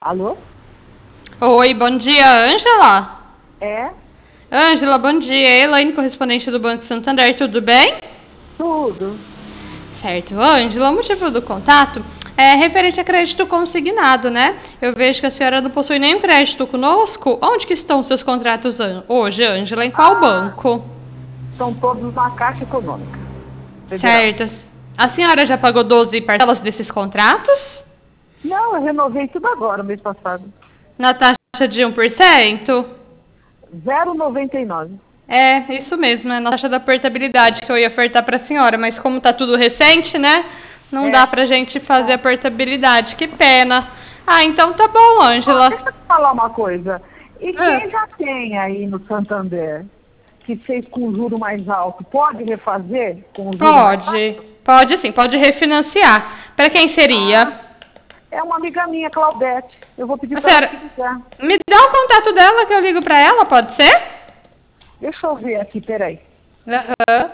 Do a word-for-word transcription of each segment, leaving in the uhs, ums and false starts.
Alô? Oi, bom dia, Ângela. É? Ângela, bom dia. Elaine, correspondente do Banco Santander, tudo bem? Tudo. Certo, Ângela, o motivo do contato é referente a crédito consignado, né? Eu vejo que a senhora não possui nenhum crédito conosco. Onde que estão os seus contratos an- hoje, Ângela? Em qual Ah, banco? estão todos na Caixa Econômica Federal. Certo. A senhora já pagou doze parcelas desses contratos? Não, eu renovei tudo agora, mês passado. Na taxa de um por cento? Zero vírgula noventa e nove. É, isso mesmo, é na taxa da portabilidade que eu ia ofertar para a senhora, mas como tá tudo recente, né? Não dá É. pra gente fazer a portabilidade, que pena. Ah, então tá bom, Ó, Ângela. deixa eu te falar uma coisa. E Ah, quem já tem aí no Santander, que fez com juro mais alto, pode refazer com juro mais baixo? pode, pode sim, pode refinanciar. Para quem Ah, seria? é uma amiga minha, Claudete. Eu vou pedir A para ela te senhora, ligar. me dá o contato dela que eu ligo pra ela, pode ser? Deixa eu ver aqui, peraí. Aham.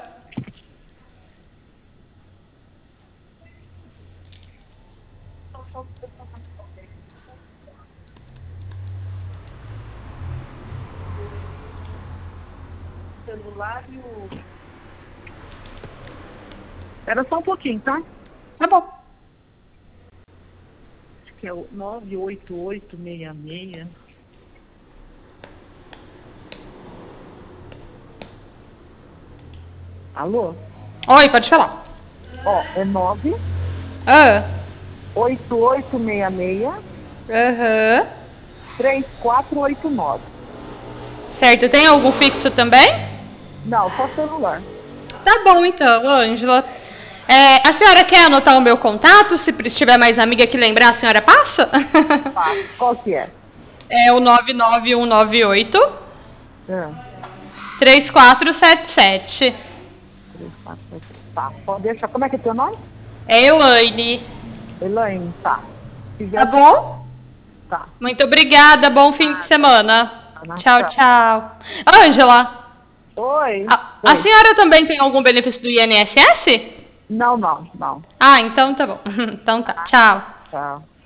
Celular e o... Espera só um pouquinho, tá? Tá bom. Acho que é o nove oito oito seis seis. Alô? Oi, pode falar. Ó, é nove Ah, oito oito seis seis aham. três quatro oito nove. Certo, tem algum fixo também? Não, só celular. Tá bom então, Ângela. É, a senhora quer anotar o meu contato? Se tiver mais amiga que lembrar, a senhora passa? Tá. Qual que é? É o nove nove um nove oito Ah, três quatro sete sete. três, quatro, sete. Tá, pode deixar. Como é que é teu nome? É Elaine. Elaine, tá. Se Tá quiser, bom? tá. Muito obrigada, bom fim de Nada. semana. Nada. Tchau, tchau. Ângela, Oi. a, a Oi. senhora também tem algum benefício do I N S S? Não, não, não. Ah, então tá bom. Então tá, tchau. Tchau.